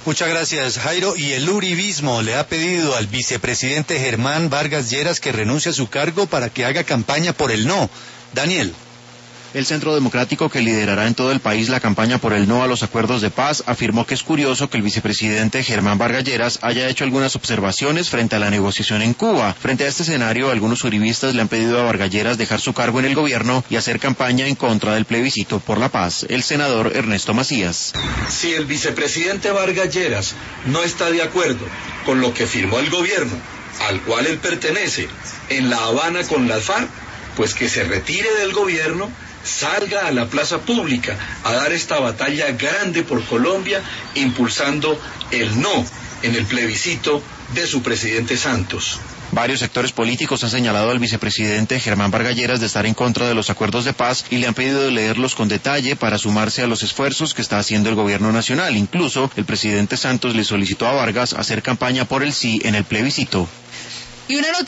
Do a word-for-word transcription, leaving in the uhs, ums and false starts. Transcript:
Muchas gracias, Jairo. Y el uribismo le ha pedido al vicepresidente Germán Vargas Lleras que renuncie a su cargo para que haga campaña por el no. Daniel. El Centro Democrático, que liderará en todo el país la campaña por el no a los acuerdos de paz, afirmó que es curioso que el vicepresidente Germán Vargas Lleras haya hecho algunas observaciones frente a la negociación en Cuba. Frente a este escenario, algunos uribistas le han pedido a Vargas Lleras dejar su cargo en el gobierno y hacer campaña en contra del plebiscito por la paz. El senador Ernesto Macías. Si el vicepresidente Vargas Lleras no está de acuerdo con lo que firmó el gobierno, al cual él pertenece, en La Habana con las FARC, pues que se retire del gobierno, salga a la plaza pública a dar esta batalla grande por Colombia, impulsando el no en el plebiscito de su presidente Santos. Varios sectores políticos han señalado al vicepresidente Germán Vargas Lleras de estar en contra de los acuerdos de paz y le han pedido leerlos con detalle para sumarse a los esfuerzos que está haciendo el gobierno nacional. Incluso el presidente Santos le solicitó a Vargas hacer campaña por el sí en el plebiscito. Y una noticia